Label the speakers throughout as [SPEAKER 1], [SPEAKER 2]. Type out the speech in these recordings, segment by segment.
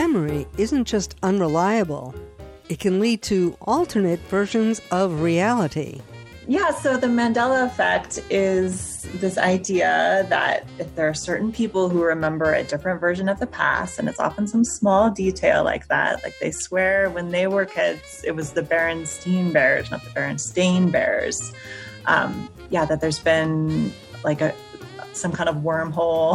[SPEAKER 1] memory isn't just unreliable. It can lead to alternate versions of reality.
[SPEAKER 2] Yeah, so the Mandela effect is this idea that if there are certain people who remember a different version of the past, and it's often some small detail like that, like they swear when they were kids, it was the Berenstain Bears, not the Berenstain Bears. That there's been like some kind of wormhole.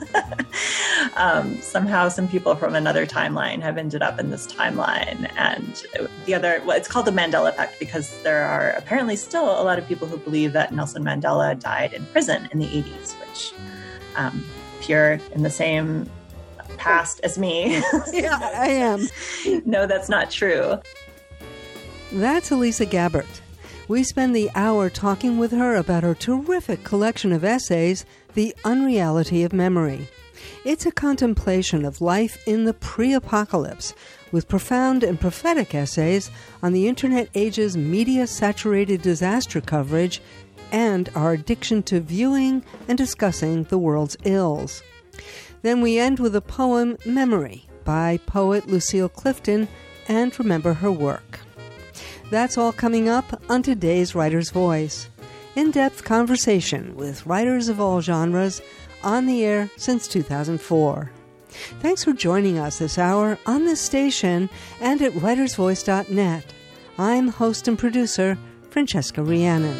[SPEAKER 2] Somehow some people from another timeline have ended up in this timeline. And it's called the Mandela effect because there are apparently still a lot of people who believe that Nelson Mandela died in prison in the 80s, which appear in the same past as me.
[SPEAKER 1] Yeah, I am.
[SPEAKER 2] No, that's not true.
[SPEAKER 1] That's Elisa Gabbert. We spend the hour talking with her about her terrific collection of essays, The Unreality of Memory. It's a contemplation of life in the pre-apocalypse, with profound and prophetic essays on the Internet age's media-saturated disaster coverage and our addiction to viewing and discussing the world's ills. Then we end with the poem Memory by poet Lucille Clifton, and remember her work. That's all coming up on today's Writer's Voice. In-depth conversation with writers of all genres, on the air since 2004. Thanks for joining us this hour on this station and at writersvoice.net. I'm host and producer Francesca Rhiannon.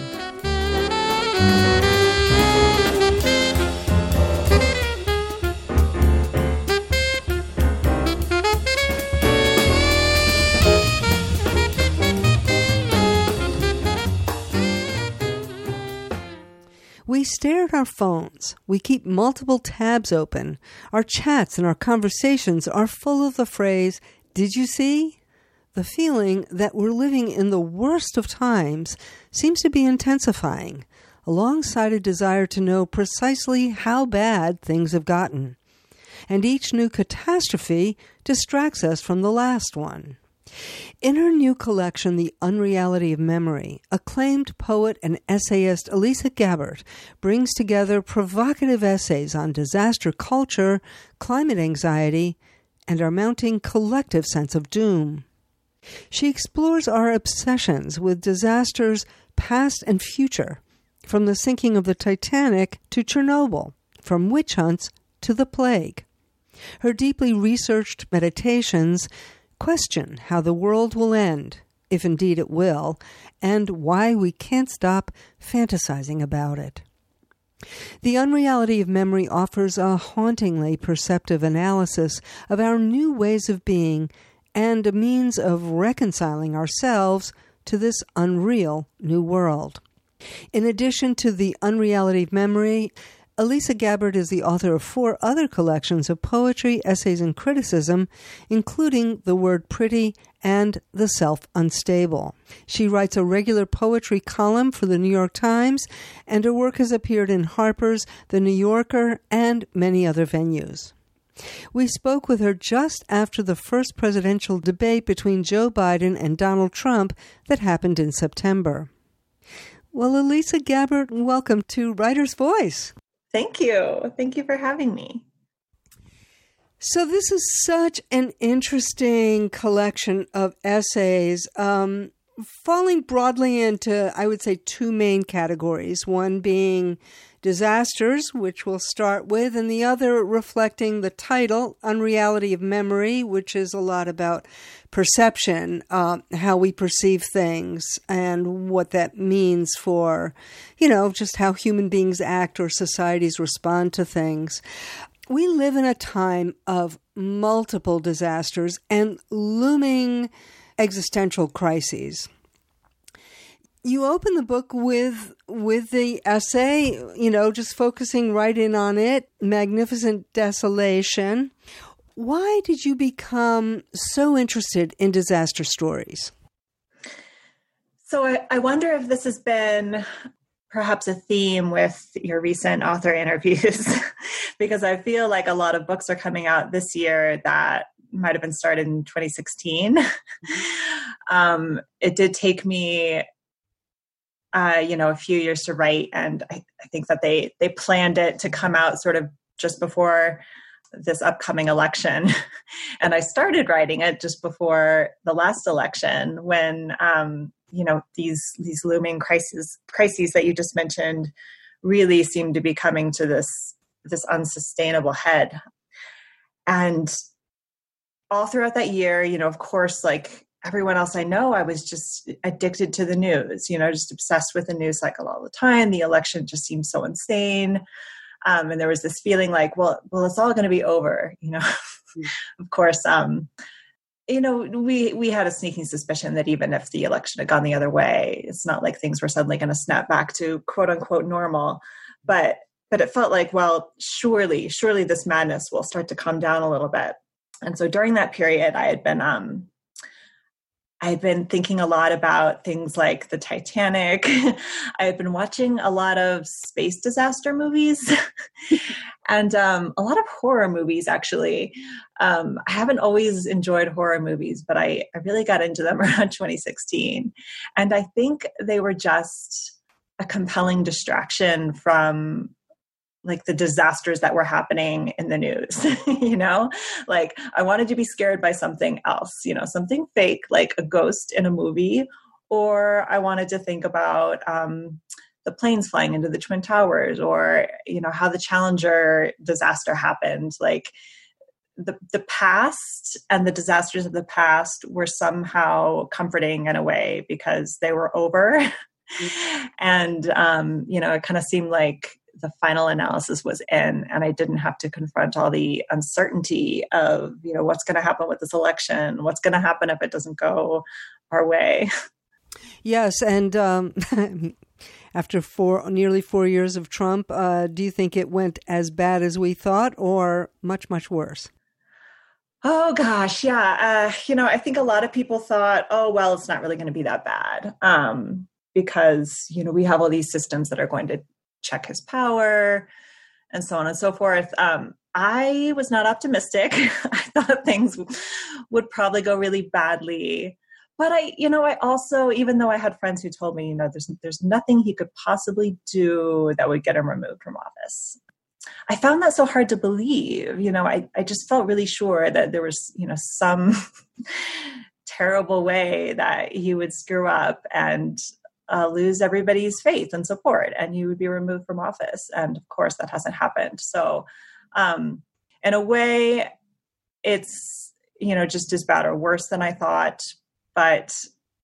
[SPEAKER 1] We stare at our phones. We keep multiple tabs open. Our chats and our conversations are full of the phrase, "Did you see?" The feeling that we're living in the worst of times seems to be intensifying, alongside a desire to know precisely how bad things have gotten. And each new catastrophe distracts us from the last one. In her new collection, The Unreality of Memory, acclaimed poet and essayist Elisa Gabbert brings together provocative essays on disaster culture, climate anxiety, and our mounting collective sense of doom. She explores our obsessions with disasters past and future, from the sinking of the Titanic to Chernobyl, from witch hunts to the plague. Her deeply researched meditations question how the world will end, if indeed it will, and why we can't stop fantasizing about it. The Unreality of Memory offers a hauntingly perceptive analysis of our new ways of being and a means of reconciling ourselves to this unreal new world. In addition to The Unreality of Memory, Elisa Gabbert is the author of 4 other collections of poetry, essays, and criticism, including The Word Pretty and The Self Unstable. She writes a regular poetry column for the New York Times, and her work has appeared in Harper's, The New Yorker, and many other venues. We spoke with her just after the first presidential debate between Joe Biden and Donald Trump that happened in September. Well, Elisa Gabbert, welcome to Writer's Voice.
[SPEAKER 2] Thank you. Thank you for having me.
[SPEAKER 1] So this is such an interesting collection of essays, falling broadly into, I would say, 2 main categories, one being disasters, which we'll start with, and the other reflecting the title, Unreality of Memory, which is a lot about perception, how we perceive things and what that means for, just how human beings act or societies respond to things. We live in a time of multiple disasters and looming existential crises. You open the book with the essay, just focusing right in on it, Magnificent Desolation. Why did you become so interested in disaster stories?
[SPEAKER 2] So I wonder if this has been perhaps a theme with your recent author interviews, because I feel like a lot of books are coming out this year that might have been started in 2016. It did take me a few years to write. And I think that they planned it to come out sort of just before this upcoming election. And I started writing it just before the last election when, these looming crises that you just mentioned really seemed to be coming to this unsustainable head. And all throughout that year, of course, like everyone else I know, I was just addicted to the news, just obsessed with the news cycle all the time. The election just seemed so insane. And there was this feeling like, well, it's all going to be over, Of course, we had a sneaking suspicion that even if the election had gone the other way, it's not like things were suddenly going to snap back to quote unquote normal. But it felt like, well, surely this madness will start to calm down a little bit. And so during that period, I had been thinking a lot about things like the Titanic. I had been watching a lot of space disaster movies and a lot of horror movies, actually. I haven't always enjoyed horror movies, but I really got into them around 2016. And I think they were just a compelling distraction from like the disasters that were happening in the news, like I wanted to be scared by something else, something fake, like a ghost in a movie, or I wanted to think about the planes flying into the Twin Towers, or, how the Challenger disaster happened. Like the past and the disasters of the past were somehow comforting in a way because they were over. And, it kind of seemed like the final analysis was in, and I didn't have to confront all the uncertainty of, what's going to happen with this election, what's going to happen if it doesn't go our way.
[SPEAKER 1] Yes. And after nearly 4 years of Trump, do you think it went as bad as we thought or much, much worse?
[SPEAKER 2] Oh, gosh. Yeah. I think a lot of people thought, oh, well, it's not really going to be that bad because, we have all these systems that are going to check his power and so on and so forth. I was not optimistic. I thought things would probably go really badly. But I also, even though I had friends who told me, there's nothing he could possibly do that would get him removed from office, I found that so hard to believe. I just felt really sure that there was, some terrible way that he would screw up and lose everybody's faith and support, and you would be removed from office. And of course, that hasn't happened. So, in a way, it's just as bad or worse than I thought. But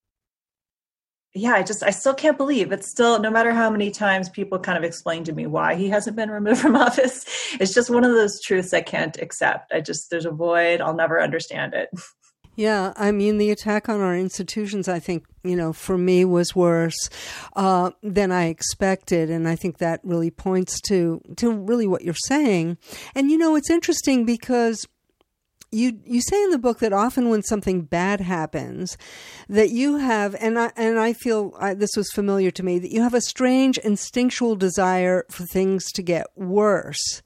[SPEAKER 2] yeah, I still can't believe it's still. No matter how many times people kind of explain to me why he hasn't been removed from office, it's just one of those truths I can't accept. There's a void. I'll never understand it.
[SPEAKER 1] Yeah, I mean, the attack on our institutions, I think, for me was worse than I expected. And I think that really points to really what you're saying. And, it's interesting because you say in the book that often when something bad happens, that you have, and I feel this was familiar to me, that you have a strange instinctual desire for things to get worse.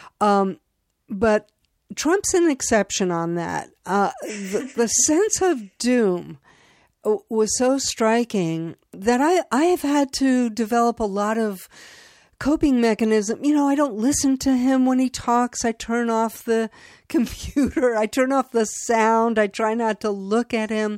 [SPEAKER 1] But Trump's an exception on that. The sense of doom was so striking that I have had to develop a lot of coping mechanism. I don't listen to him when he talks. I turn off the computer. I turn off the sound. I try not to look at him.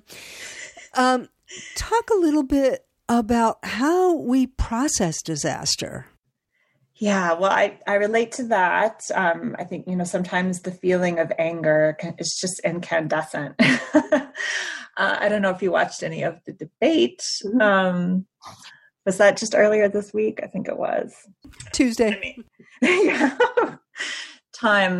[SPEAKER 1] Talk a little bit about how we process disaster.
[SPEAKER 2] Yeah, well, I relate to that. I think, sometimes the feeling of anger is just incandescent. I don't know if you watched any of the debate. Was that just earlier this week? I think it was.
[SPEAKER 1] Tuesday.
[SPEAKER 2] Yeah. Time.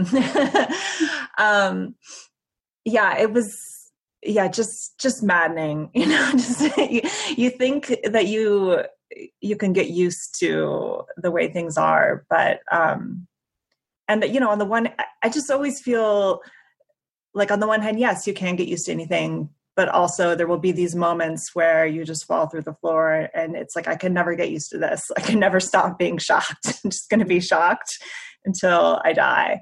[SPEAKER 2] Yeah, it was, just maddening. You think that you can get used to the way things are, but and on the one, I just always feel like on the one hand, yes, you can get used to anything, but also there will be these moments where you just fall through the floor, and it's like I can never get used to this. I can never stop being shocked. I'm just going to be shocked until I die.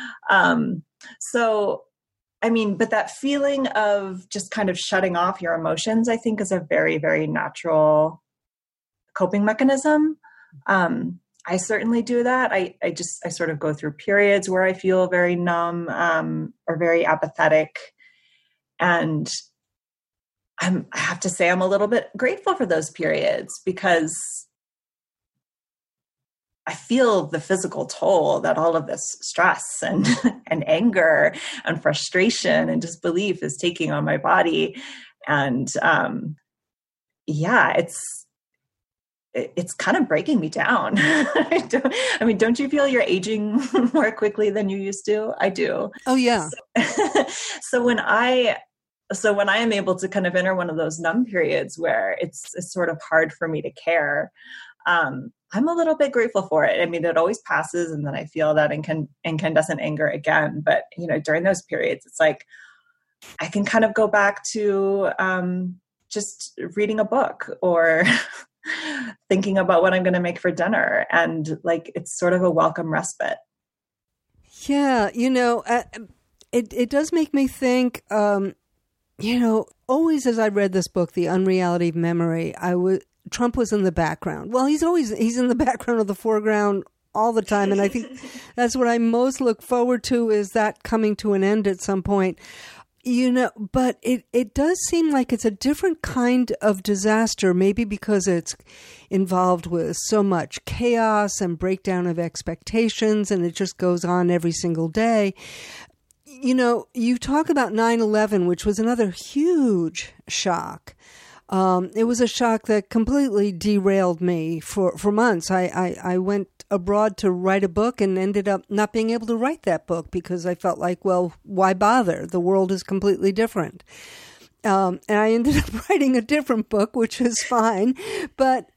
[SPEAKER 2] So I mean, but that feeling of just kind of shutting off your emotions, I think, is a very, very natural coping mechanism. I certainly do that. I sort of go through periods where I feel very numb, or very apathetic. And I have to say I'm a little bit grateful for those periods, because I feel the physical toll that all of this stress and and anger and frustration and disbelief is taking on my body. And yeah, it's kind of breaking me down. Don't you feel you're aging more quickly than you used to? I do.
[SPEAKER 1] Oh yeah.
[SPEAKER 2] So when I am able to kind of enter one of those numb periods where it's sort of hard for me to care, I'm a little bit grateful for it. I mean, it always passes, and then I feel that incandescent anger again. But during those periods, it's like I can kind of go back to just reading a book or thinking about what I'm going to make for dinner, and like it's sort of a welcome respite.
[SPEAKER 1] Yeah, it does make me think. Always as I read this book, The Unreality of Memory, Trump was in the background. Well, he's in the background or the foreground all the time. And I think that's what I most look forward to, is that coming to an end at some point. But it does seem like it's a different kind of disaster, maybe because it's involved with so much chaos and breakdown of expectations, and it just goes on every single day. You talk about 9/11, which was another huge shock. It was a shock that completely derailed me for months. I went abroad to write a book and ended up not being able to write that book because I felt like, well, why bother? The world is completely different. And I ended up writing a different book, which is fine. But,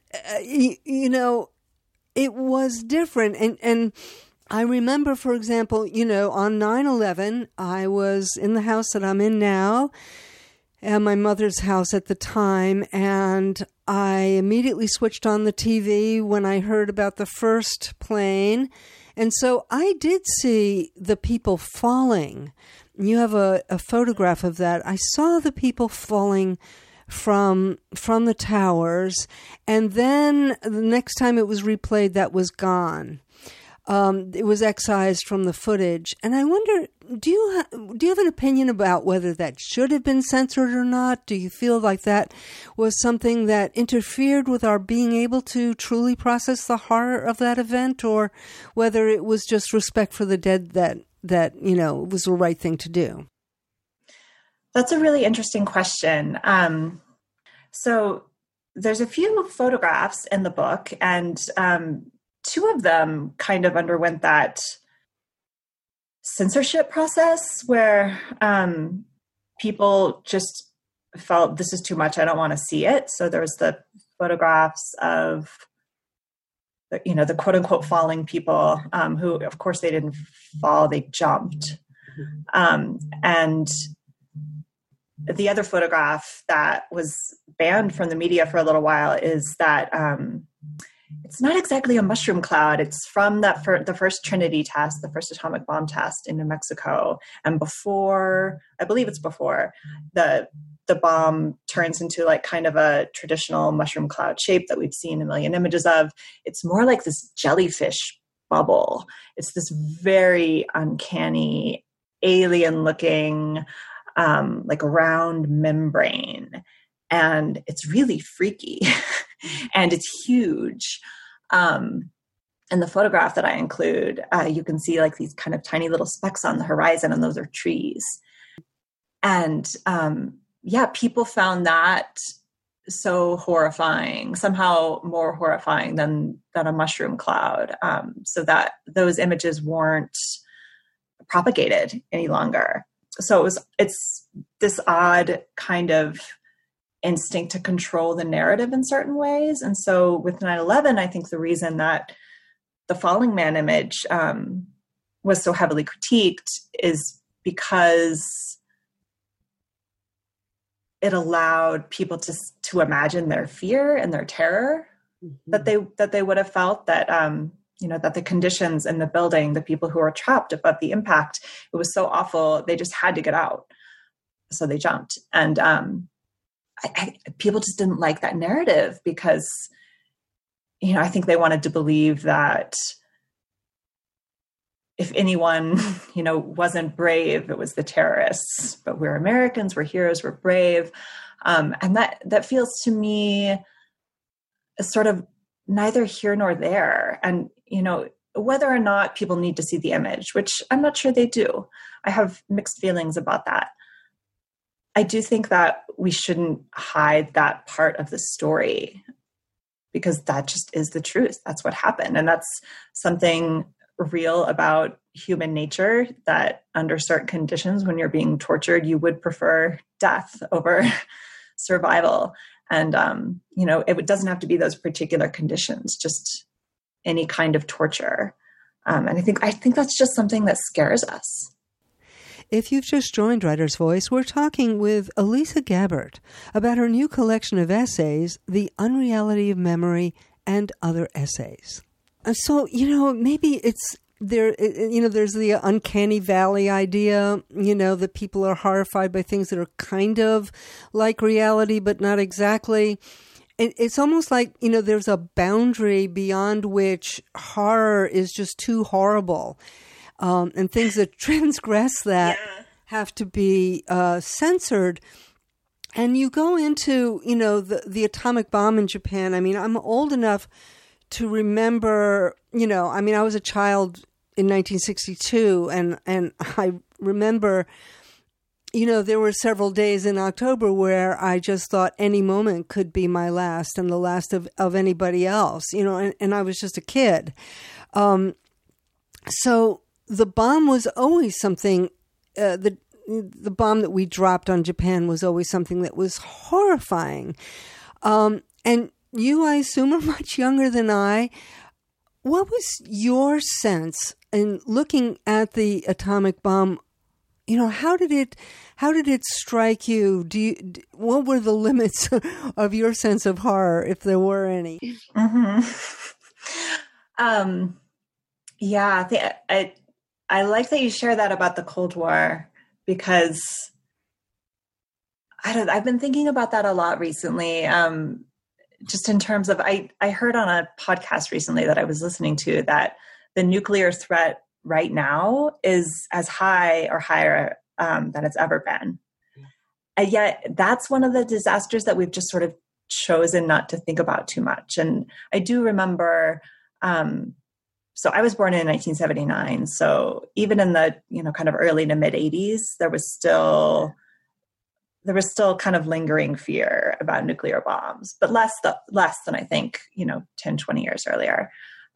[SPEAKER 1] it was different. And I remember, for example, on 9/11, I was in the house that I'm in now, at my mother's house at the time, and I immediately switched on the TV when I heard about the first plane. And so I did see the people falling. You have a photograph of that. I saw the people falling from the towers, and then the next time it was replayed, that was gone. It was excised from the footage. And I wonder, do you have an opinion about whether that should have been censored or not? Do you feel like that was something that interfered with our being able to truly process the horror of that event, or whether it was just respect for the dead that was the right thing to do?
[SPEAKER 2] That's a really interesting question. So there's a few photographs in the book, and two of them kind of underwent that censorship process where people just felt, this is too much, I don't want to see it. So there was the photographs of the quote unquote falling people, who of course they didn't fall, they jumped. And the other photograph that was banned from the media for a little while is that it's not exactly a mushroom cloud. It's from the first Trinity test, the first atomic bomb test in New Mexico. And before the bomb turns into like kind of a traditional mushroom cloud shape that we've seen a million images of, it's more like this jellyfish bubble. It's this very uncanny, alien looking, like a round membrane. And it's really freaky and it's huge. In the photograph that I include, you can see like these kind of tiny little specks on the horizon, and those are trees. And people found that so horrifying, somehow more horrifying than a mushroom cloud, so that those images weren't propagated any longer. So it's this odd kind of instinct to control the narrative in certain ways. And so with 9/11, I think the reason that the falling man image was so heavily critiqued is because it allowed people to imagine their fear and their terror, mm-hmm. that they would have felt, that that the conditions in the building, the people who were trapped above the impact, it was so awful, they just had to get out. So they jumped. And people just didn't like that narrative because I think they wanted to believe that if anyone, wasn't brave, it was the terrorists. But we're Americans, we're heroes, we're brave. And that feels to me sort of neither here nor there. And, whether or not people need to see the image, which I'm not sure they do. I have mixed feelings about that. I do think that we shouldn't hide that part of the story because that just is the truth. That's what happened. And that's something real about human nature, that under certain conditions, when you're being tortured, you would prefer death over survival. And, it doesn't have to be those particular conditions, just any kind of torture. And I think that's just something that scares us.
[SPEAKER 1] If you've just joined Writer's Voice, we're talking with Elisa Gabbert about her new collection of essays, The Unreality of Memory and Other Essays. So, maybe it's there, there's the uncanny valley idea, that people are horrified by things that are kind of like reality, but not exactly. It's almost like, there's a boundary beyond which horror is just too horrible. And things that transgress that have to be censored. And you go into, the atomic bomb in Japan. I mean, I'm old enough to remember, I was a child in 1962, and I remember, there were several days in October where I just thought any moment could be my last and the last of anybody else, and I was just a kid. So the bomb was always something, the bomb that we dropped on Japan was always something that was horrifying. And you, I assume, are much younger than I. What was your sense in looking at the atomic bomb? How did it strike you? What were the limits of your sense of horror, if there were any?
[SPEAKER 2] Mm-hmm. Yeah, I like that you share that about the Cold War, because I've been thinking about that a lot recently. Just in terms of, I heard on a podcast recently that I was listening to that the nuclear threat right now is as high or higher than it's ever been. And yet that's one of the disasters that we've just sort of chosen not to think about too much. And I do remember, so I was born in 1979. So even in the, kind of early to mid 80s, there was still kind of lingering fear about nuclear bombs, but less than I think, 10, 20 years earlier.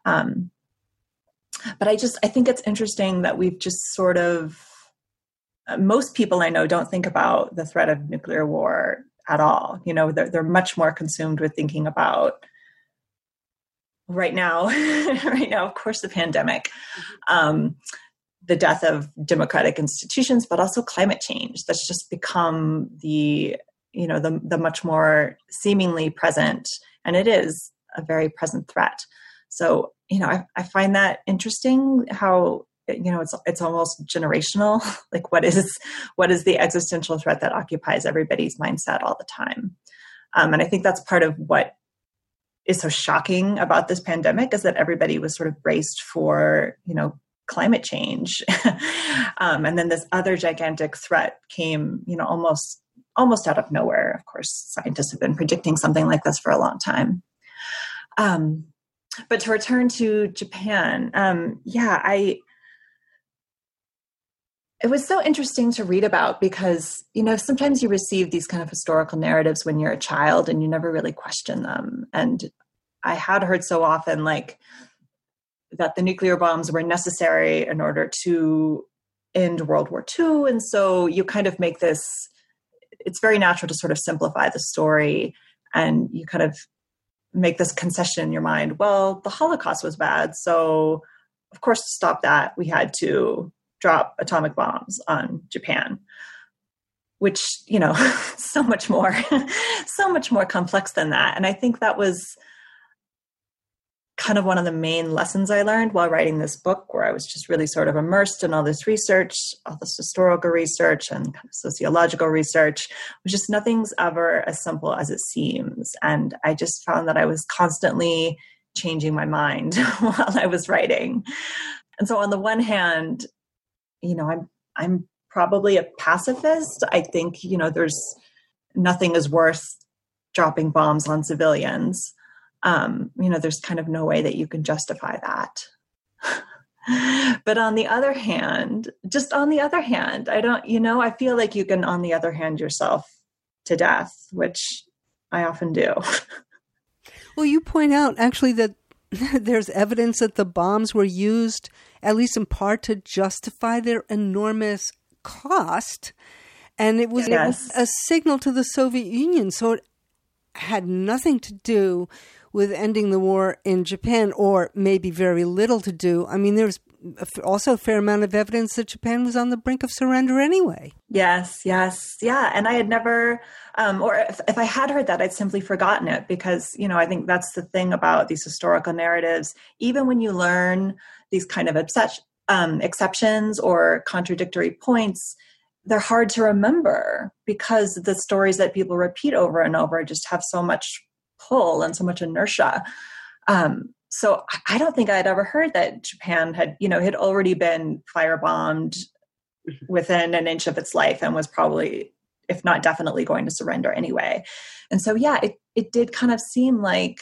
[SPEAKER 2] But I think it's interesting that we've just sort of, most people I know don't think about the threat of nuclear war at all. They're much more consumed with thinking about right now, of course, the pandemic, the death of democratic institutions, but also climate change. That's just become the much more seemingly present, and it is a very present threat. So, I find that interesting how, it's almost generational. Like what is the existential threat that occupies everybody's mindset all the time? And I think that's part of what is so shocking about this pandemic, is that everybody was sort of braced for, climate change. And then this other gigantic threat came, almost out of nowhere. Of course, scientists have been predicting something like this for a long time. But to return to Japan, it was so interesting to read about because, sometimes you receive these kind of historical narratives when you're a child and you never really question them. And I had heard so often that the nuclear bombs were necessary in order to end World War II. And so you kind of make this, it's very natural to sort of simplify the story, and you kind of make this concession in your mind. Well, the Holocaust was bad. So of course, to stop that, we had to drop atomic bombs on Japan, which, so much more complex than that. And I think that was kind of one of the main lessons I learned while writing this book, where I was just really sort of immersed in all this research, all this historical research and kind of sociological research, which just nothing's ever as simple as it seems. And I just found that I was constantly changing my mind while I was writing. And so on the one hand, I'm probably a pacifist. I think, there's nothing is worth dropping bombs on civilians. There's kind of no way that you can justify that. But on the other hand, I feel like you can, on the other hand, yourself to death, which I often do.
[SPEAKER 1] Well, you point out actually that there's evidence that the bombs were used, at least in part, to justify their enormous cost. And it was a signal to the Soviet Union. So it had nothing to do with ending the war in Japan, or maybe very little to do. I mean, there's also a fair amount of evidence that Japan was on the brink of surrender anyway.
[SPEAKER 2] Yes. Yeah. And I had never, or if I had heard that, I'd simply forgotten it because, I think that's the thing about these historical narratives. Even when you learn these kind of exceptions or contradictory points, they're hard to remember because the stories that people repeat over and over just have so much pull and so much inertia. So I don't think I'd ever heard that Japan had already been firebombed within an inch of its life and was probably, if not definitely, going to surrender anyway. And so, yeah, it did kind of seem like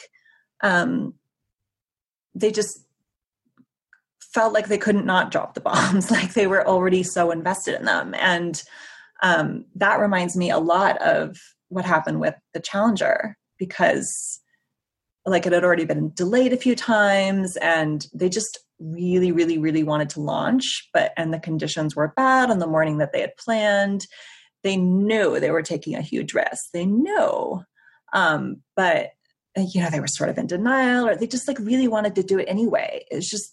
[SPEAKER 2] they just felt like they couldn't not drop the bombs, like they were already so invested in them. And that reminds me a lot of what happened with the Challenger, because like it had already been delayed a few times and they just really, really, really wanted to launch, and the conditions were bad on the morning that they had planned. They knew they were taking a huge risk. They knew, but they were sort of in denial, or they just like really wanted to do it anyway.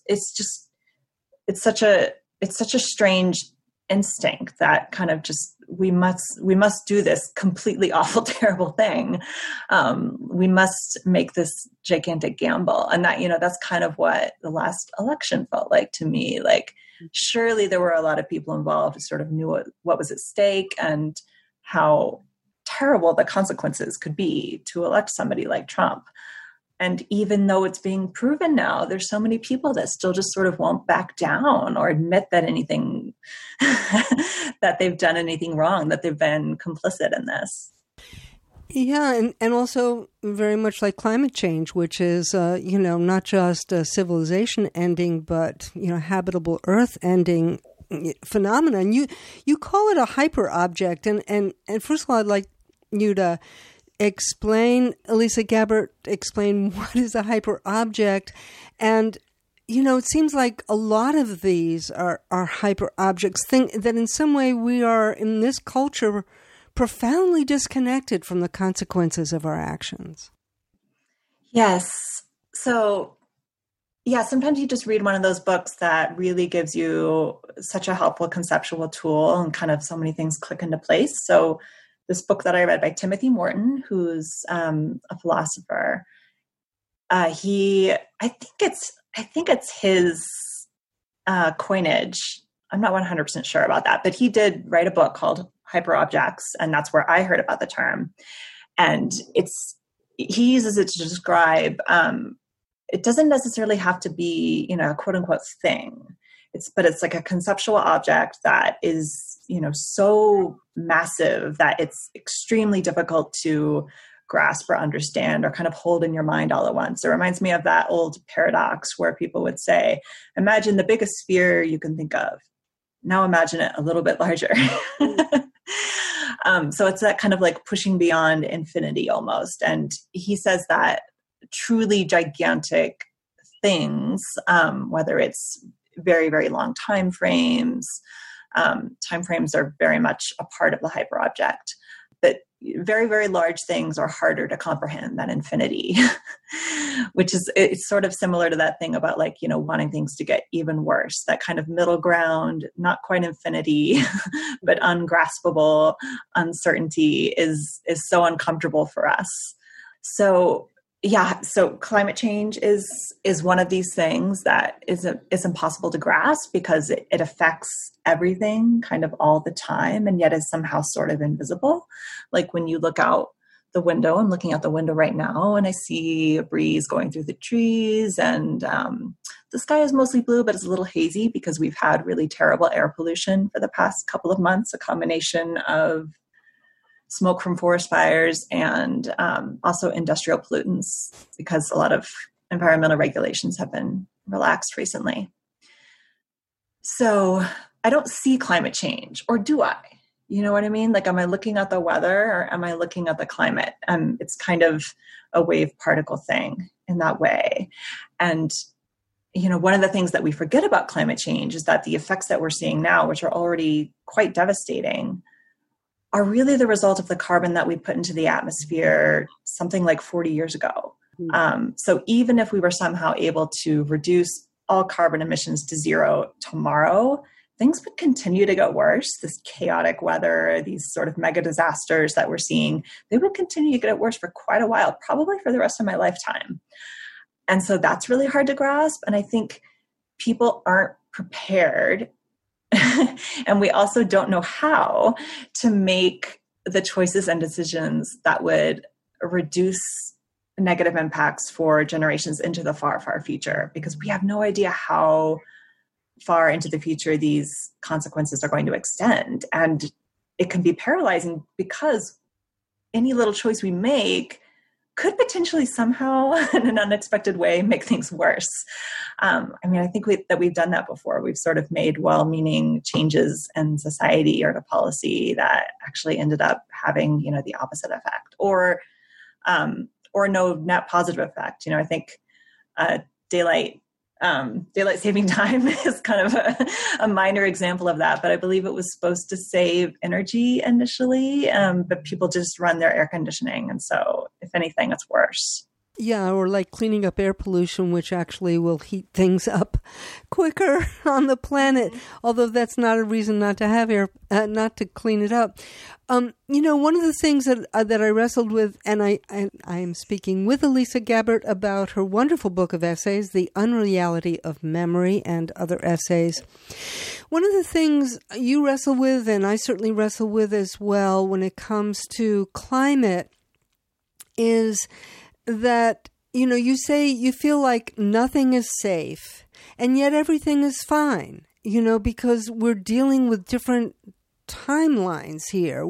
[SPEAKER 2] It's such a strange instinct that kind of just, we must do this completely awful, terrible thing. We must make this gigantic gamble. And that, that's kind of what the last election felt like to me. Like, surely there were a lot of people involved who sort of knew what was at stake and how terrible the consequences could be to elect somebody like Trump. And even though it's being proven now, there's so many people that still just sort of won't back down or admit that anything, that they've done anything wrong, that they've been complicit in this.
[SPEAKER 1] Yeah, and also very much like climate change, which is, not just a civilization ending, but, habitable Earth ending phenomenon. You call it a hyper-object. And first of all, I'd like you to explain, Elisa Gabbert, explain what is a hyper-object. And, it seems like a lot of these are hyper-objects, think that in some way we are, in this culture, profoundly disconnected from the consequences of our actions.
[SPEAKER 2] Yes. So, yeah, sometimes you just read one of those books that really gives you such a helpful conceptual tool and kind of so many things click into place. So this book that I read by Timothy Morton, who's a philosopher, I think it's his coinage. I'm not 100% sure about that, but he did write a book called Hyperobjects, and that's where I heard about the term. And he uses it to describe, it doesn't necessarily have to be, a quote unquote thing. But it's like a conceptual object that is, so massive that it's extremely difficult to grasp or understand or kind of hold in your mind all at once. It reminds me of that old paradox where people would say, imagine the biggest sphere you can think of. Now imagine it a little bit larger. So it's that kind of like pushing beyond infinity almost. And he says that truly gigantic things, whether it's very, very long time frames are very much a part of the hyperobject. But very, very large things are harder to comprehend than infinity, which is, it's sort of similar to that thing about like, wanting things to get even worse, that kind of middle ground, not quite infinity, but ungraspable uncertainty is so uncomfortable for us. So yeah, so climate change is one of these things that is impossible to grasp because it affects everything kind of all the time and yet is somehow sort of invisible. Like when you look out the window. I'm looking out the window right now and I see a breeze going through the trees, and the sky is mostly blue, but it's a little hazy because we've had really terrible air pollution for the past couple of months, a combination of smoke from forest fires and also industrial pollutants, because a lot of environmental regulations have been relaxed recently. So I don't see climate change, or do I? You know what I mean? Like, am I looking at the weather or am I looking at the climate? It's kind of a wave particle thing in that way. And, one of the things that we forget about climate change is that the effects that we're seeing now, which are already quite devastating, are really the result of the carbon that we put into the atmosphere something like 40 years ago. So even if we were somehow able to reduce all carbon emissions to zero tomorrow, things would continue to get worse. This chaotic weather, these sort of mega disasters that we're seeing, they would continue to get worse for quite a while, probably for the rest of my lifetime. And so that's really hard to grasp. And I think people aren't prepared. And we also don't know how to make the choices and decisions that would reduce negative impacts for generations into the far, far future, because we have no idea how far into the future these consequences are going to extend. And it can be paralyzing because any little choice we make could potentially somehow in an unexpected way make things worse. I think that we've done that before. We've sort of made well-meaning changes in society or to policy that actually ended up having, the opposite effect, or no net positive effect. I think daylight saving time is kind of a minor example of that, but I believe it was supposed to save energy initially, but people just run their air conditioning. And so if anything, it's worse.
[SPEAKER 1] Yeah, or like cleaning up air pollution, which actually will heat things up quicker on the planet. Although that's not a reason not to have not to clean it up. One of the things that I wrestled with, and I am speaking with Elisa Gabbert about her wonderful book of essays, The Unreality of Memory and Other Essays. One of the things you wrestle with, and I certainly wrestle with as well when it comes to climate, is that, you say you feel like nothing is safe, and yet everything is fine, because we're dealing with different timelines here.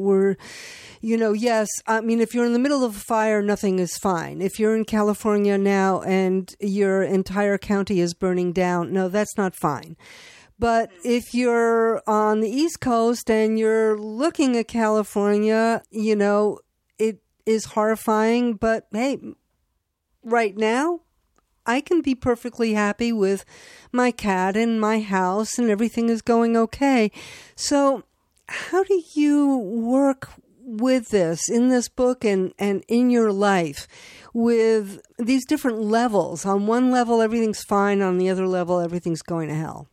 [SPEAKER 1] Yes, if you're in the middle of a fire, nothing is fine. If you're in California now and your entire county is burning down, no, that's not fine. But if you're on the East Coast and you're looking at California, it is horrifying, but hey, right now, I can be perfectly happy with my cat and my house and everything is going okay. So how do you work with this in this book and in your life with these different levels? On one level, everything's fine. On the other level, everything's going to hell.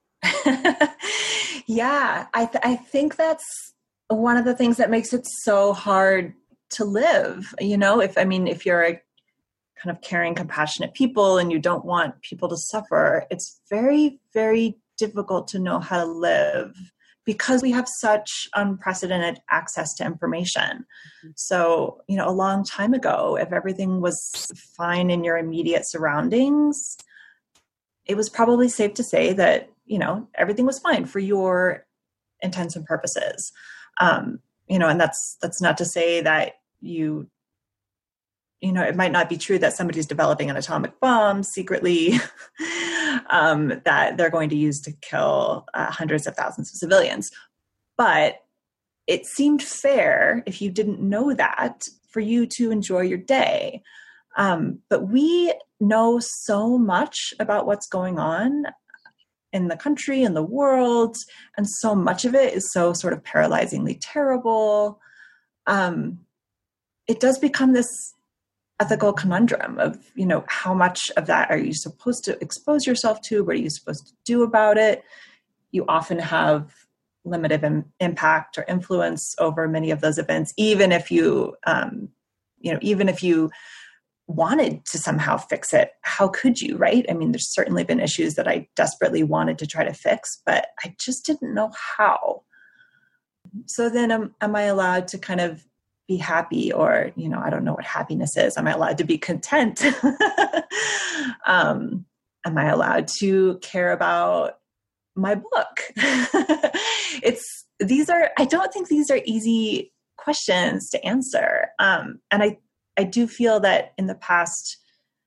[SPEAKER 2] Yeah, I think that's one of the things that makes it so hard to live. If you're a kind of caring, compassionate people and you don't want people to suffer, it's very, very difficult to know how to live because we have such unprecedented access to information. Mm-hmm. So, a long time ago, if everything was fine in your immediate surroundings, it was probably safe to say that, everything was fine for your intents and purposes. And that's not to say that it might not be true that somebody's developing an atomic bomb secretly that they're going to use to kill hundreds of thousands of civilians. But it seemed fair, if you didn't know that, for you to enjoy your day. But we know so much about what's going on in the country, in the world, and so much of it is so sort of paralyzingly terrible. It does become this ethical conundrum of, how much of that are you supposed to expose yourself to? What are you supposed to do about it? You often have limited impact or influence over many of those events, even if you wanted to somehow fix it. How could you, right? There's certainly been issues that I desperately wanted to try to fix, but I just didn't know how. So then am I allowed to kind of be happy? Or, I don't know what happiness is. Am I allowed to be content? Am I allowed to care about my book? I don't think these are easy questions to answer. And I do feel that in the past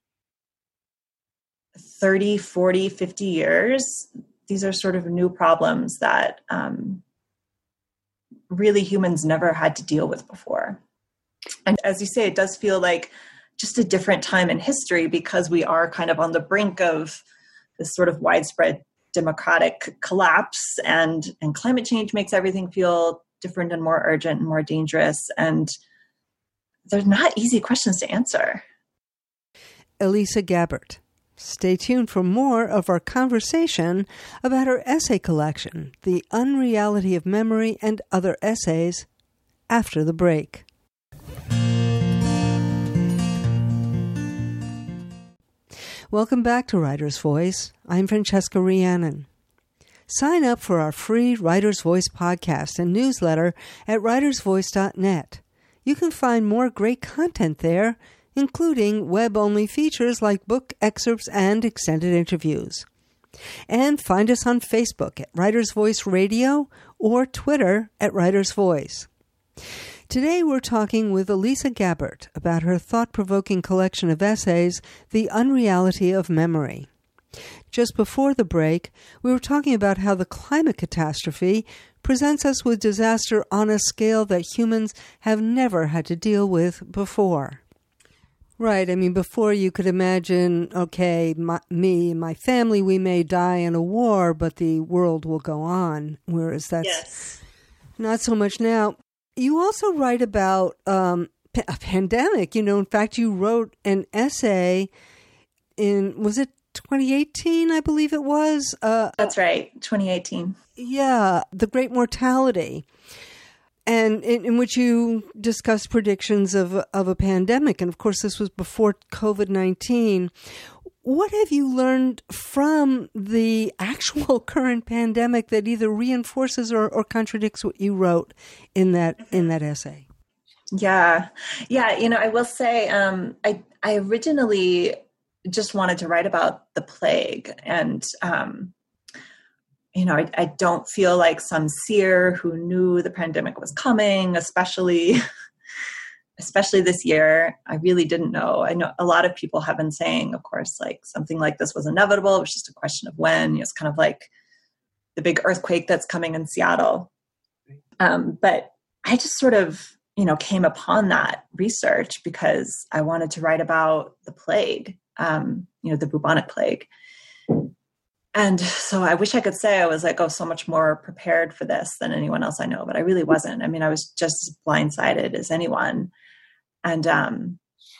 [SPEAKER 2] 30, 40, 50 years, these are sort of new problems that really humans never had to deal with before. And as you say, it does feel like just a different time in history, because we are kind of on the brink of this sort of widespread democratic collapse, and climate change makes everything feel different and more urgent and more dangerous. And they're not easy questions to answer.
[SPEAKER 1] Elisa Gabbert. Stay tuned for more of our conversation about her essay collection, The Unreality of Memory and Other Essays, after the break. Welcome back to Writer's Voice. I'm Francesca Rhiannon. Sign up for our free Writer's Voice podcast and newsletter at writersvoice.net. You can find more great content there, including web-only features like book excerpts and extended interviews. And find us on Facebook at Writer's Voice Radio or Twitter at Writer's Voice. Today we're talking with Elisa Gabbert about her thought-provoking collection of essays, The Unreality of Memory. Just before the break, we were talking about how the climate catastrophe presents us with disaster on a scale that humans have never had to deal with before. Right. I mean, before you could imagine, okay, me and my family, we may die in a war, but the world will go on, whereas that's not so much now. You also write about a pandemic. In fact, you wrote an essay was it 2018, I believe it was?
[SPEAKER 2] That's right, 2018.
[SPEAKER 1] Yeah, The Great Mortality. And in which you discussed predictions of a pandemic. And of course, this was before COVID-19. What have you learned from the actual current pandemic that either reinforces or contradicts what you wrote in that essay?
[SPEAKER 2] Yeah. I will say, I originally just wanted to write about the plague, and I don't feel like some seer who knew the pandemic was coming, especially this year. I really didn't know. I know a lot of people have been saying, of course, like something like this was inevitable. It was just a question of when. It's kind of like the big earthquake that's coming in Seattle. But I just sort of, came upon that research because I wanted to write about the plague, the bubonic plague. And so I wish I could say I was like, so much more prepared for this than anyone else I know, but I really wasn't. I mean, I was just as blindsided as anyone. And, at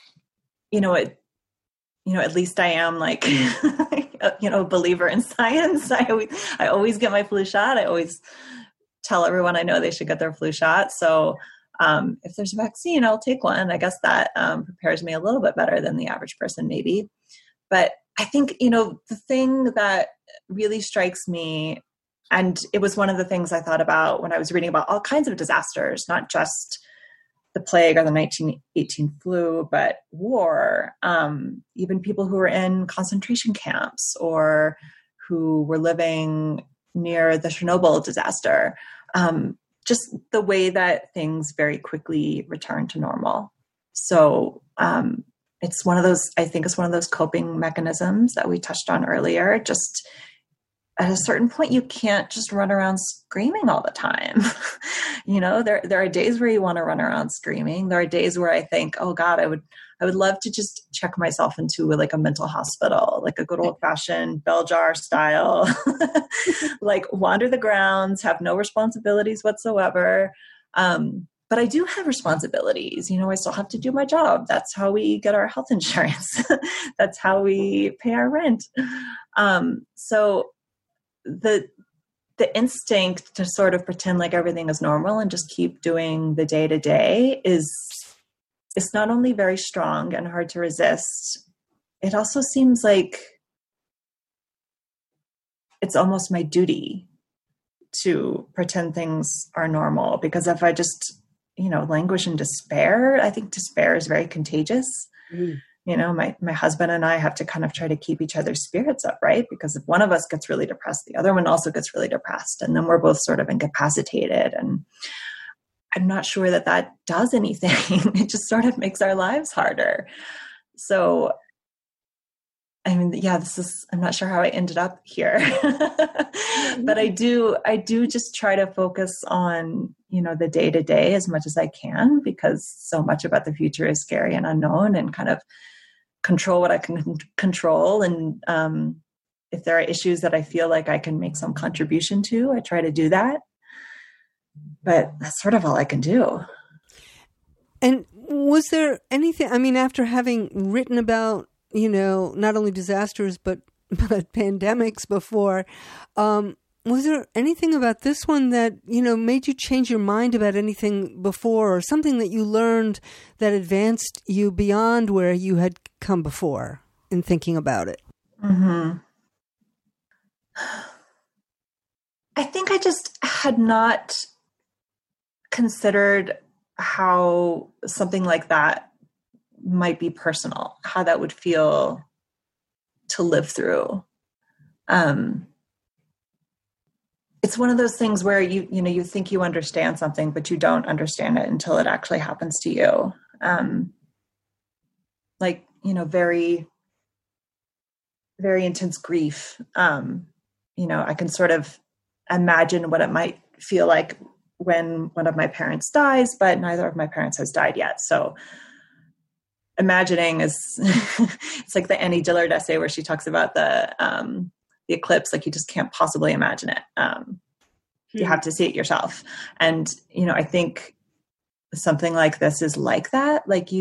[SPEAKER 2] least I am like, a believer in science. I always get my flu shot. I always tell everyone I know they should get their flu shot. So if there's a vaccine, I'll take one. I guess that prepares me a little bit better than the average person, maybe. But I think, the thing that really strikes me, and it was one of the things I thought about when I was reading about all kinds of disasters, not just the plague or the 1918 flu, but war, even people who were in concentration camps or who were living near the Chernobyl disaster, just the way that things very quickly return to normal. So it's one of those coping mechanisms that we touched on earlier. Just at a certain point, you can't just run around screaming all the time. There are days where you want to run around screaming. There are days where I think, oh God, I would love to just check myself into like a mental hospital, like a good old fashioned bell jar style, like wander the grounds, have no responsibilities whatsoever. But I do have responsibilities. I still have to do my job. That's how we get our health insurance. That's how we pay our rent. So the instinct to sort of pretend like everything is normal and just keep doing the day to day is not only very strong and hard to resist. It also seems like it's almost my duty to pretend things are normal, because if I just languish in despair. I think despair is very contagious.
[SPEAKER 1] Mm.
[SPEAKER 2] My husband and I have to kind of try to keep each other's spirits up, right? Because if one of us gets really depressed, the other one also gets really depressed. And then we're both sort of incapacitated. And I'm not sure that does anything. It just sort of makes our lives harder. So, I mean, yeah, I'm not sure how I ended up here, but I do just try to focus on, the day to day as much as I can, because so much about the future is scary and unknown, and kind of control what I can control. And if there are issues that I feel like I can make some contribution to, I try to do that. But that's sort of all I can do.
[SPEAKER 1] And was there anything, I mean, after having written about, not only disasters, but pandemics before, was there anything about this one that, made you change your mind about anything before, or something that you learned that advanced you beyond where you had come before in thinking about it?
[SPEAKER 2] Mm-hmm. I think I just had not considered how something like that might be personal, how that would feel to live through. It's one of those things where you think you understand something, but you don't understand it until it actually happens to you. Very, very intense grief. I can sort of imagine what it might feel like when one of my parents dies, but neither of my parents has died yet. So imagining is, it's like the Annie Dillard essay where she talks about the eclipse, like you just can't possibly imagine it. You have to see it yourself. And, I think something like this is like that. Like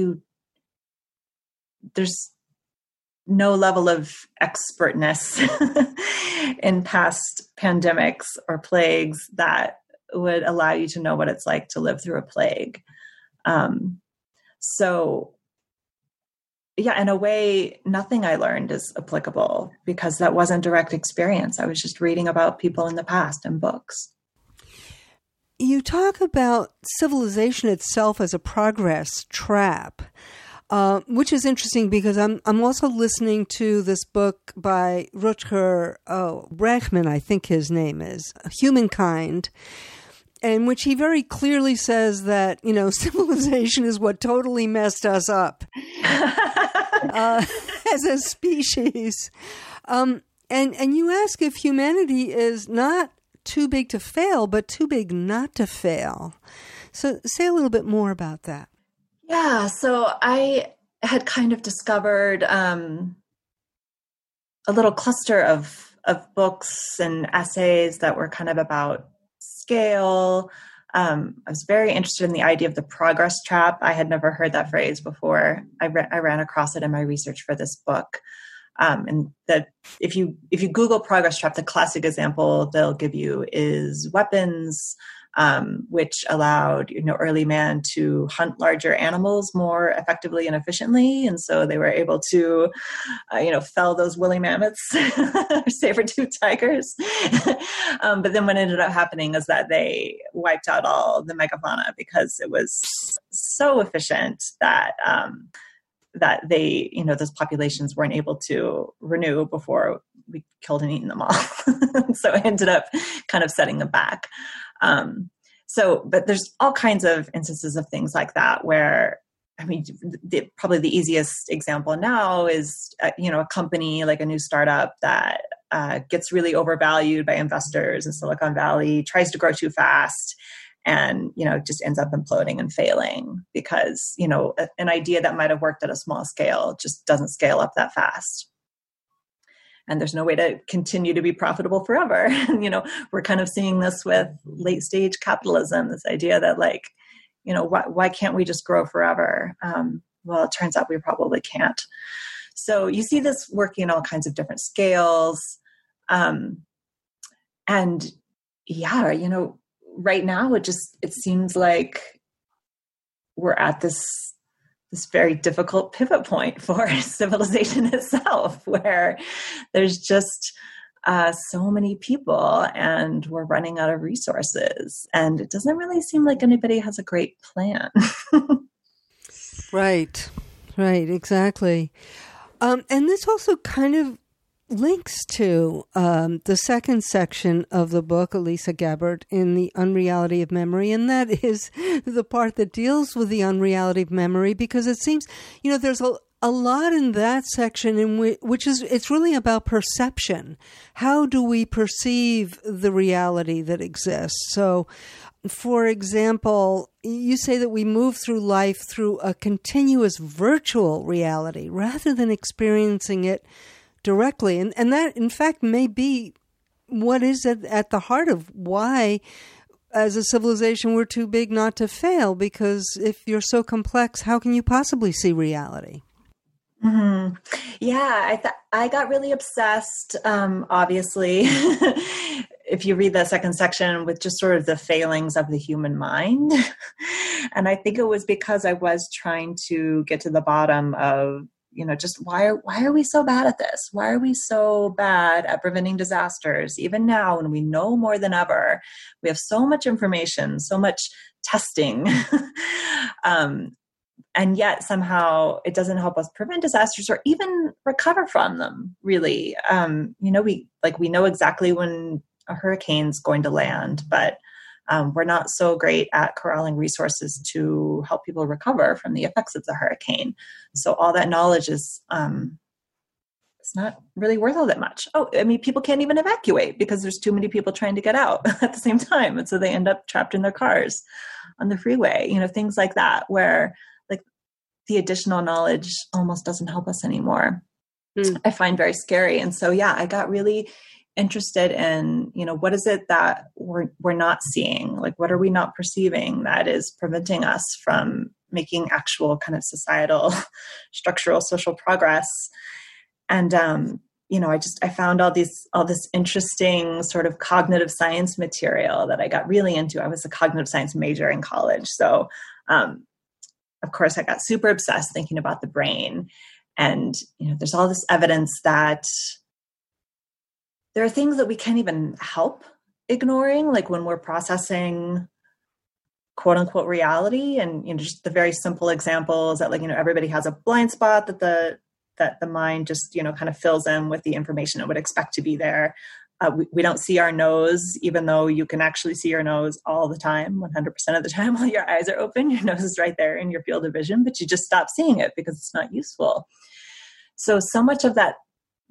[SPEAKER 2] there's no level of expertness in past pandemics or plagues that would allow you to know what it's like to live through a plague. So yeah, in a way, nothing I learned is applicable because that wasn't direct experience. I was just reading about people in the past in books.
[SPEAKER 1] You talk about civilization itself as a progress trap, which is interesting because I'm also listening to this book by Rutger Bregman, I think his name is, Humankind, in which he very clearly says that, civilization is what totally messed us up as a species. And you ask if humanity is not too big to fail, but too big not to fail. So say a little bit more about that.
[SPEAKER 2] Yeah, so I had kind of discovered a little cluster of books and essays that were kind of about scale. I was very interested in the idea of the progress trap. I had never heard that phrase before. I ran across it in my research for this book. And that if you Google progress trap, the classic example they'll give you is weapons, which allowed early man to hunt larger animals more effectively and efficiently, and so they were able to fell those woolly mammoths or saber-toothed tigers. But then what ended up happening is that they wiped out all the megafauna because it was so efficient that they, those populations weren't able to renew before we killed and eaten them all. So it ended up kind of setting them back. But there's all kinds of instances of things like that where, probably the easiest example now is, a company like a new startup that gets really overvalued by investors in Silicon Valley, tries to grow too fast, and, just ends up imploding and failing because, an idea that might have worked at a small scale just doesn't scale up that fast. And there's no way to continue to be profitable forever. We're kind of seeing this with late stage capitalism, this idea that why can't we just grow forever? Well, it turns out we probably can't. So you see this working in all kinds of different scales. And yeah, right now it seems like we're at this very difficult pivot point for civilization itself, where there's just so many people, and we're running out of resources. And it doesn't really seem like anybody has a great plan.
[SPEAKER 1] Right, exactly. And this also kind of links to the second section of the book, Elisa Gabbard, in The Unreality of Memory, and that is the part that deals with the unreality of memory, because it seems, there's a lot in that section which is, it's really about perception. How do we perceive the reality that exists? So, for example, you say that we move through life through a continuous virtual reality rather than experiencing it directly. And that, in fact, may be what is at the heart of why, as a civilization, we're too big not to fail, because if you're so complex, how can you possibly see reality?
[SPEAKER 2] Mm-hmm. Yeah, I got really obsessed, obviously, if you read the second section, with just sort of the failings of the human mind. And I think it was because I was trying to get to the bottom of, just why are we so bad at this? Why are we so bad at preventing disasters? Even now, when we know more than ever, we have so much information, so much testing. And yet somehow it doesn't help us prevent disasters or even recover from them, really. We know exactly when a hurricane's going to land, but we're not so great at corralling resources to help people recover from the effects of the hurricane. So all that knowledge is it's not really worth all that much. People can't even evacuate because there's too many people trying to get out at the same time. And so they end up trapped in their cars on the freeway, things like that, where the additional knowledge almost doesn't help us anymore. I find very scary. And so, I got really interested in, what is it that we're not seeing? Like, what are we not perceiving that is preventing us from making actual kind of societal, structural, social progress? And, I found all this interesting sort of cognitive science material that I got really into. I was a cognitive science major in college. So, of course, I got super obsessed thinking about the brain. And, there's all this evidence that there are things that we can't even help ignoring, like when we're processing quote unquote reality. And, just the very simple example is that, everybody has a blind spot that the mind just, kind of fills in with the information it would expect to be there. We don't see our nose, even though you can actually see your nose all the time, 100% of the time while your eyes are open. Your nose is right there in your field of vision, but you just stop seeing it because it's not useful. So much of that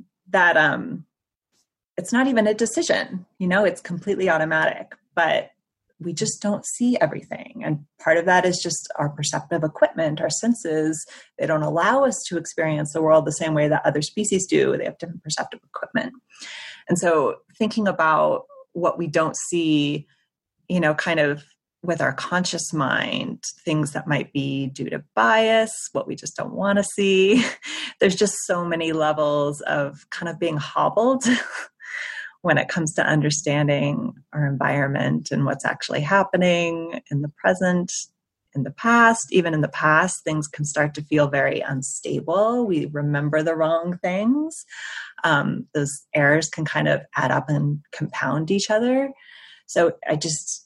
[SPEAKER 2] it's not even a decision, it's completely automatic, but we just don't see everything. And part of that is just our perceptive equipment, our senses. They don't allow us to experience the world the same way that other species do. They have different perceptive equipment. And so thinking about what we don't see, kind of with our conscious mind, things that might be due to bias, what we just don't want to see. There's just so many levels of kind of being hobbled when it comes to understanding our environment and what's actually happening in the present, in the past. Even in the past, things can start to feel very unstable. We remember the wrong things. Those errors can kind of add up and compound each other. So I just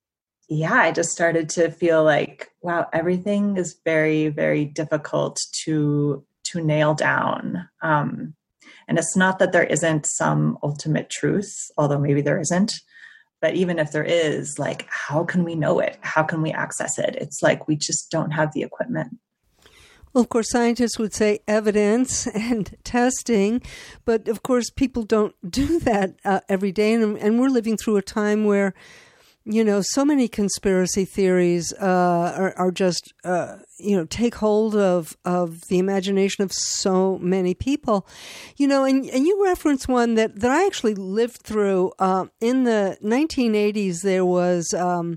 [SPEAKER 2] started to feel like, wow, everything is very, very difficult to nail down. And it's not that there isn't some ultimate truth, although maybe there isn't. But even if there is, how can we know it? How can we access it? It's like we just don't have the equipment.
[SPEAKER 1] Well, of course, scientists would say evidence and testing, but of course, people don't do that every day. And we're living through a time where, so many conspiracy theories are just, take hold of the imagination of so many people. And you reference one that I actually lived through. In the 1980s, there was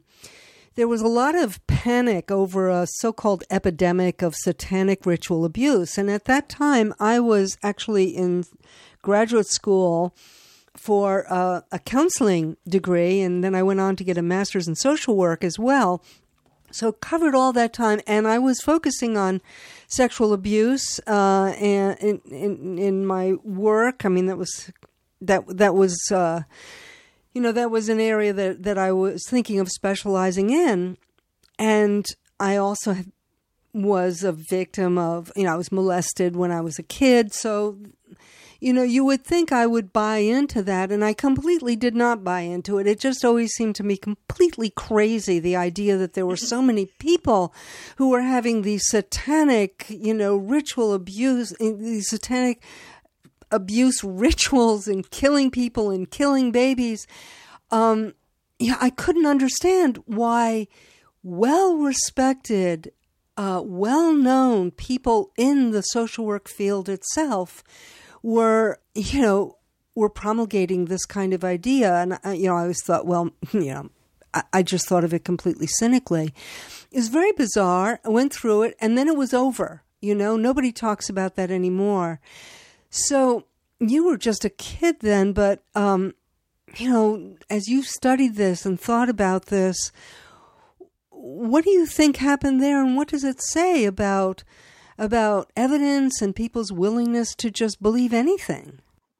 [SPEAKER 1] a lot of panic over a so-called epidemic of satanic ritual abuse. And at that time, I was actually in graduate school for a counseling degree, and then I went on to get a master's in social work as well. So covered all that time, and I was focusing on sexual abuse and in my work. I mean, that was that was that was an area that I was thinking of specializing in. And I also was a victim of, I was molested when I was a kid. So, you would think I would buy into that, and I completely did not buy into it. It just always seemed to me completely crazy, the idea that there were so many people who were having these satanic, ritual abuse, these satanic abuse rituals and killing people and killing babies. I couldn't understand why well-respected, well-known people in the social work field itself were promulgating this kind of idea. And, I always thought, I just thought of it completely cynically. It was very bizarre. I went through it, and then it was over. Nobody talks about that anymore. So you were just a kid then, but, as you studied this and thought about this, what do you think happened there, and what does it say about evidence and people's willingness to just believe anything?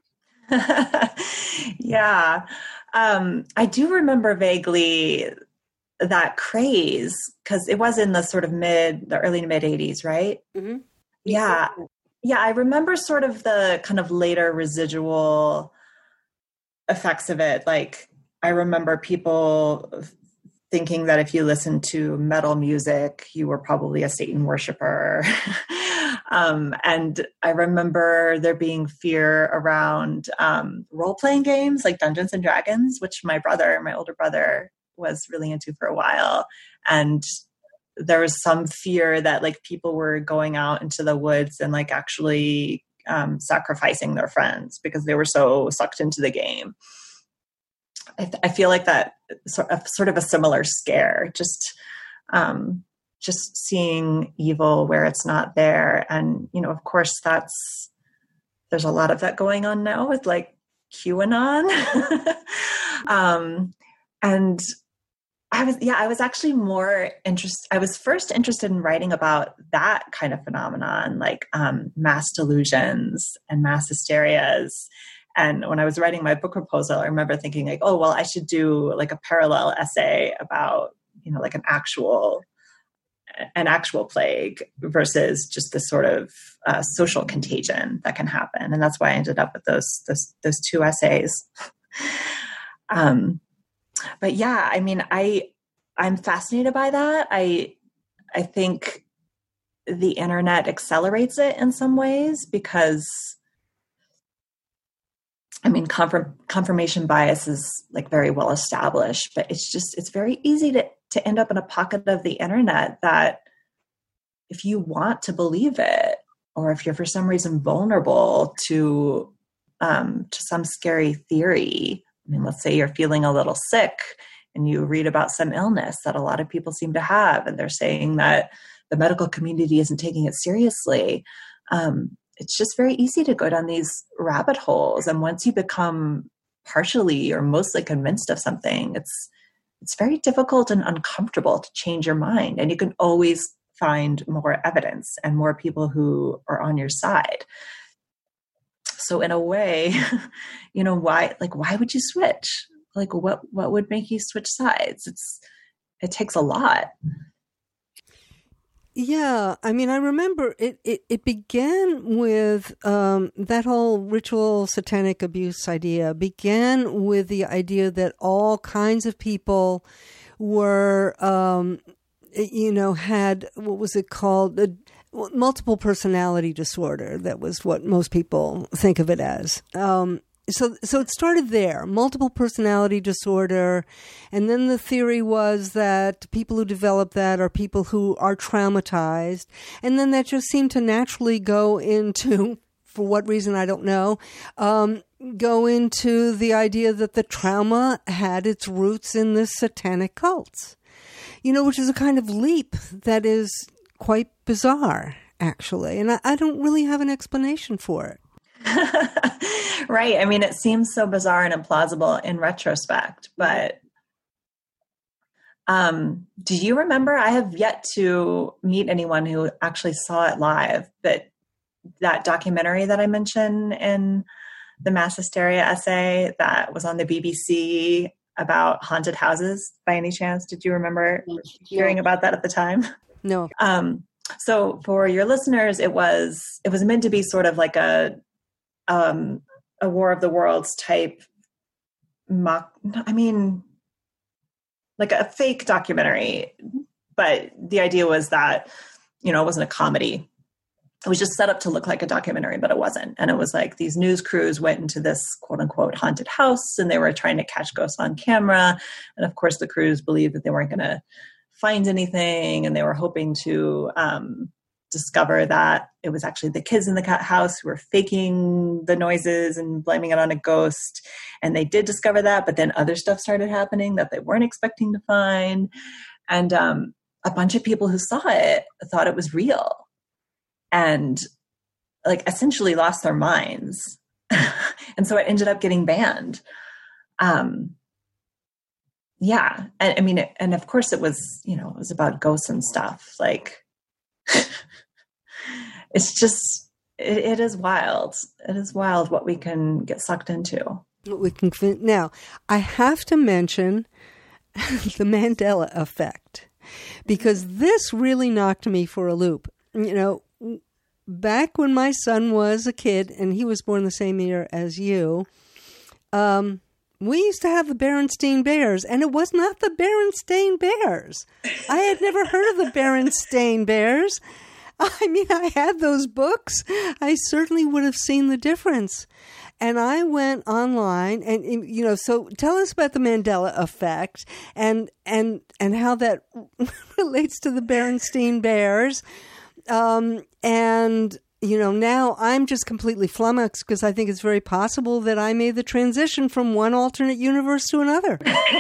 [SPEAKER 2] Yeah. I do remember vaguely that craze, because it was in the sort of the early to mid 80s, right?
[SPEAKER 1] Mm-hmm.
[SPEAKER 2] Yeah. Yeah. I remember sort of the kind of later residual effects of it. Like, I remember people thinking that if you listened to metal music, you were probably a Satan worshiper. And I remember there being fear around role-playing games like Dungeons and Dragons, which my older brother, was really into for a while. And there was some fear that like people were going out into the woods and like actually sacrificing their friends because they were so sucked into the game. I feel like that sort of a similar scare, just seeing evil where it's not there. And, of course there's a lot of that going on now with like QAnon. And I was actually I was first interested in writing about that kind of phenomenon, like mass delusions and mass hysterias. And when I was writing my book proposal, I remember thinking like, oh, well, I should do like a parallel essay about, like an actual plague versus just this sort of social contagion that can happen. And that's why I ended up with those two essays. But yeah, I mean, I'm fascinated by that. I think the internet accelerates it in some ways because, I mean, confirmation bias is like very well established, but it's very easy to end up in a pocket of the internet that if you want to believe it, or if you're for some reason vulnerable to some scary theory. I mean, let's say you're feeling a little sick and you read about some illness that a lot of people seem to have, and they're saying that the medical community isn't taking it seriously. It's just very easy to go down these rabbit holes. And once you become partially or mostly convinced of something, it's very difficult and uncomfortable to change your mind. And you can always find more evidence and more people who are on your side. So in a way, why would you switch? Like what would make you switch sides? It takes a lot.
[SPEAKER 1] Yeah, I mean, I remember it began with that whole ritual satanic abuse idea began with the idea that all kinds of people were, had, what was it called? Multiple personality disorder. That was what most people think of it as. So it started there, multiple personality disorder. And then the theory was that people who develop that are people who are traumatized. And then that just seemed to naturally go into, for what reason, I don't know, go into the idea that the trauma had its roots in this satanic cults, which is a kind of leap that is quite bizarre, actually. And I don't really have an explanation for it.
[SPEAKER 2] Right. I mean, it seems so bizarre and implausible in retrospect, but do you remember? I have yet to meet anyone who actually saw it live, but that documentary that I mentioned in the mass hysteria essay that was on the BBC about haunted houses by any chance? Did you remember hearing about that at the time?
[SPEAKER 1] No.
[SPEAKER 2] So for your listeners, it was meant to be sort of like a War of the Worlds type like a fake documentary. But the idea was that, it wasn't a comedy. It was just set up to look like a documentary, but it wasn't. And it was like these news crews went into this quote unquote haunted house and they were trying to catch ghosts on camera. And of course the crews believed that they weren't going to find anything. And they were hoping to discover that it was actually the kids in the house who were faking the noises and blaming it on a ghost. And they did discover that, but then other stuff started happening that they weren't expecting to find. And a bunch of people who saw it thought it was real and like essentially lost their minds. And so it ended up getting banned. Yeah. And of course it was, it was about ghosts and stuff. Like, it's just, it is wild. It is wild what we can get sucked into.
[SPEAKER 1] Now, I have to mention the Mandela effect, because this really knocked me for a loop. Back when my son was a kid, and he was born the same year as you, we used to have the Berenstain Bears, and it was not the Berenstain Bears. I had never heard of the Berenstain Bears. I had those books. I certainly would have seen the difference. And I went online and, so tell us about the Mandela effect and how that relates to the Berenstain Bears. Now I'm just completely flummoxed because I think it's very possible that I made the transition from one alternate universe to another.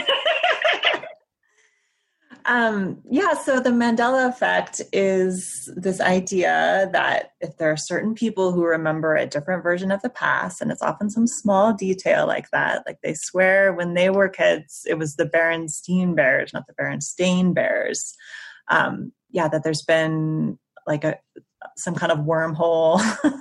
[SPEAKER 2] So the Mandela effect is this idea that if there are certain people who remember a different version of the past, and it's often some small detail like that, like they swear when they were kids, it was the Berenstain Bears, not the Berenstain Bears. That there's been like some kind of wormhole.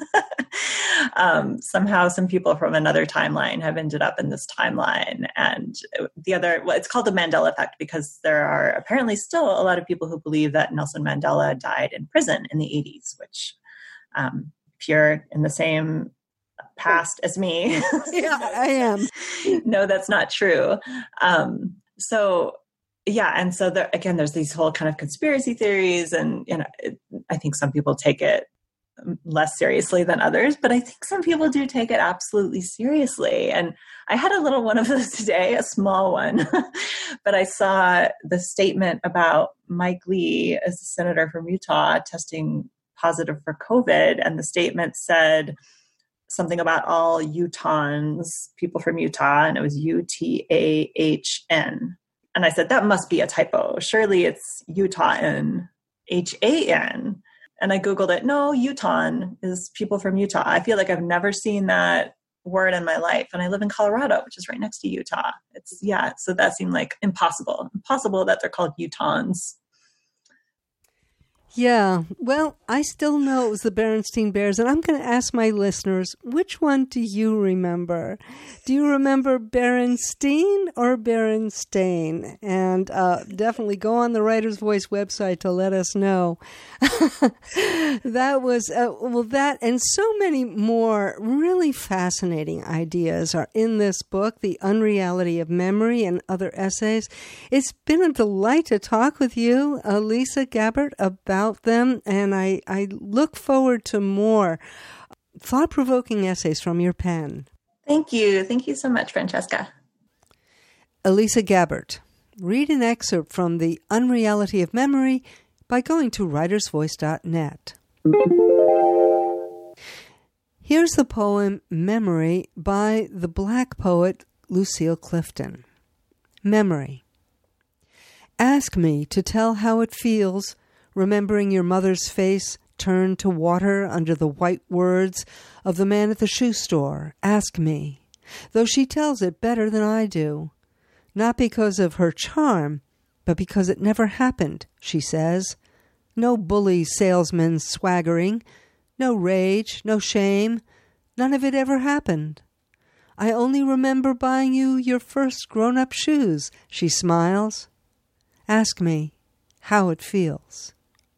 [SPEAKER 2] Somehow some people from another timeline have ended up in this timeline. And it's called the Mandela effect because there are apparently still a lot of people who believe that Nelson Mandela died in prison in the 80s, which if you're in the same past as me,
[SPEAKER 1] yeah, I am.
[SPEAKER 2] No, that's not true. And so there's these whole kind of conspiracy theories, and I think some people take it less seriously than others, but I think some people do take it absolutely seriously. And I had a little one of those today, a small one, but I saw the statement about Mike Lee as a senator from Utah testing positive for COVID. And the statement said something about all Utahns, people from Utah, and it was UTAHN. And I said, that must be a typo. Surely it's Utahn, HAN. And I Googled it. No, Utahn is people from Utah. I feel like I've never seen that word in my life. And I live in Colorado, which is right next to Utah. So that seemed like impossible that they're called Utahns.
[SPEAKER 1] Yeah, well, I still know it was the Berenstain Bears, and I'm going to ask my listeners, which one do you remember? Do you remember Berenstain or Berenstain? And definitely go on the Writer's Voice website to let us know. That was, that and so many more really fascinating ideas are in this book, The Unreality of Memory and Other Essays. It's been a delight to talk with you, Lisa Gabbert, about them, and I look forward to more thought-provoking essays from your pen.
[SPEAKER 2] Thank you. Thank you so much, Francesca.
[SPEAKER 1] Lisa Gabbert. Read an excerpt from The Unreality of Memory by going to writersvoice.net. Here's the poem Memory by the Black poet Lucille Clifton. Memory. Ask me to tell how it feels remembering your mother's face turned to water under the white words of the man at the shoe store. Ask me, though she tells it better than I do. Not because of her charm, but because it never happened, she says. No bully salesman swaggering, no rage, no shame, none of it ever happened. I only remember buying you your first grown-up shoes, she smiles. Ask me how it feels.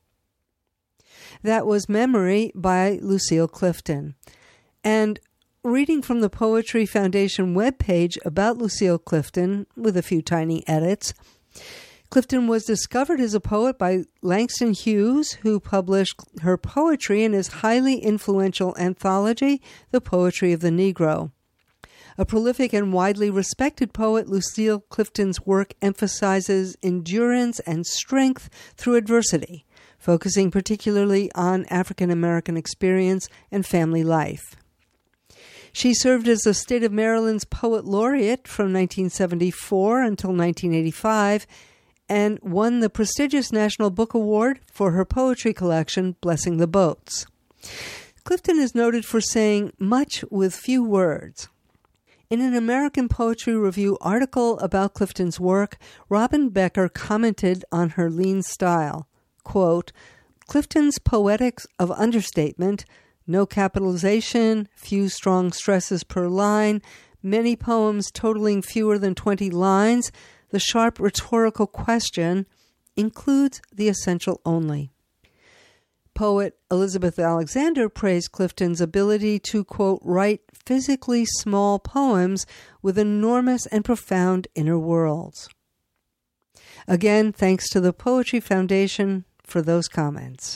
[SPEAKER 1] That was Memory by Lucille Clifton. And reading from the Poetry Foundation webpage about Lucille Clifton, with a few tiny edits, Clifton was discovered as a poet by Langston Hughes, who published her poetry in his highly influential anthology, The Poetry of the Negro. A prolific and widely respected poet, Lucille Clifton's work emphasizes endurance and strength through adversity, focusing particularly on African American experience and family life. She served as the state of Maryland's poet laureate from 1974 until 1985 and won the prestigious National Book Award for her poetry collection, Blessing the Boats. Clifton is noted for saying much with few words. In an American Poetry Review article about Clifton's work, Robin Becker commented on her lean style. Quote, Clifton's poetics of understatement, no capitalization, few strong stresses per line, many poems totaling fewer than 20 lines, the sharp rhetorical question includes the essential only. Poet Elizabeth Alexander praised Clifton's ability to, quote, write physically small poems with enormous and profound inner worlds. Again, thanks to the Poetry Foundation for those comments.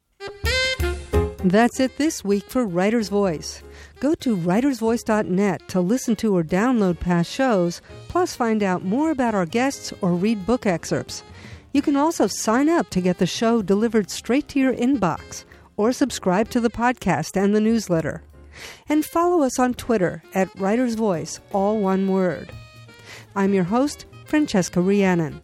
[SPEAKER 1] That's it this week for Writer's Voice. Go to writersvoice.net to listen to or download past shows, plus find out more about our guests or read book excerpts. You can also sign up to get the show delivered straight to your inbox, or subscribe to the podcast and the newsletter. And follow us on Twitter at Writer's Voice, all one word. I'm your host, Francesca Rhiannon.